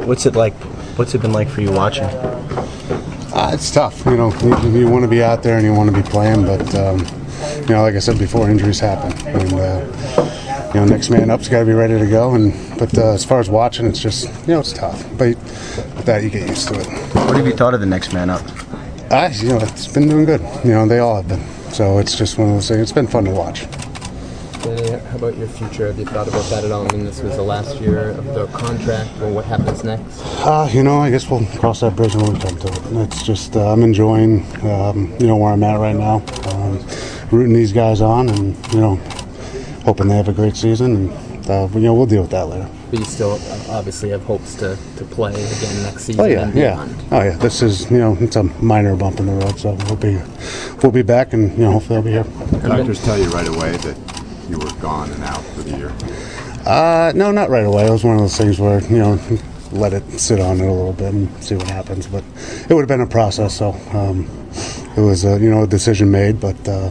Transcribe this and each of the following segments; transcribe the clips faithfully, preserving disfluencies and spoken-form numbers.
What's it like? What's it been like for you watching? Uh, it's tough. You know, you, you want to be out there and you want to be playing, but um, you know, like I said before, injuries happen, and uh, you know, next man up's got to be ready to go. And but uh, as far as watching, it's just you know, it's tough. But with that, you get used to it. What have you thought of the next man up? Uh, you know, it's been doing good. You know, they all have been. So it's just one of those things. It's been fun to watch. Danny, how about your future? Have you thought about that at all? I mean, this was the last year of the contract. Well, what happens next? Uh, you know, I guess we'll cross that bridge when we come to it. It's just uh, I'm enjoying, um, you know, where I'm at right now. Um, rooting these guys on, and you know, hoping they have a great season. And uh, you know, we'll deal with that later. But you still obviously have hopes to, to play again next season. Oh yeah, and yeah. beyond. Oh yeah. This is you know, it's a minor bump in the road, so we'll be we'll be back, and you know, hopefully I'll be here. Did doctors tell you right away that you were gone and out for the year? Uh, no, not right away. It was one of those things where, you know, let it sit on it a little bit and see what happens. But it would have been a process, so um, it was, a, you know, a decision made. But, uh,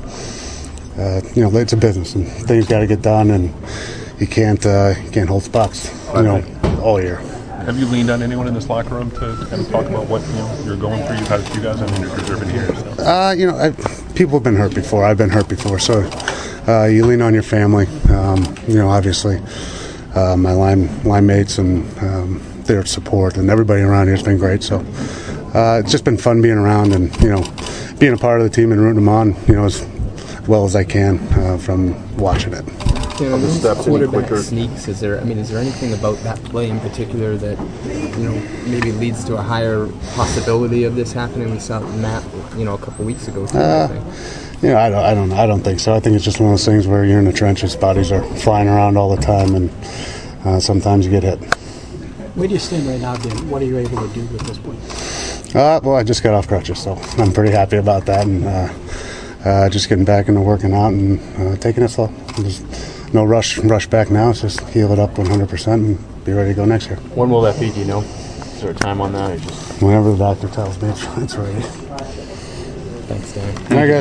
uh, you know, it's a business and things got to get done, and you can't, uh, you can't hold spots, you know, all year. Have you leaned on anyone in this locker room to kind of talk about what you know you're going through? You've had a few guys. I mean, you're deserving here. So. Uh, you know, I, people have been hurt before. I've been hurt before, so uh, you lean on your family. Um, you know, obviously, uh, my line line mates and um, their support, and everybody around here has been great. So uh, it's just been fun being around, and you know, being a part of the team and rooting them on. You know, as well as I can uh, from watching it. You know, this quarterback sneaks. Is there? I mean, is there anything about that play in particular that you know maybe leads to a higher possibility of this happening? We saw Matt, you know, a couple weeks ago. Too, uh, you know, I don't, I don't, I don't think so. I think it's just one of those things where you're in the trenches, bodies are flying around all the time, and uh, sometimes you get hit. Where do you stand right now, Dan? What are you able to do at this point? Uh, well, I just got off crutches, so I'm pretty happy about that, and uh, uh, just getting back into working out and uh, taking it slow. Just, no rush rush back now. It's just heal it up one hundred percent and be ready to go next year. When will that be, do you know? Is there a time on that? Or just whenever the doctor tells me it's, it's ready. Thanks, Dan. I guess.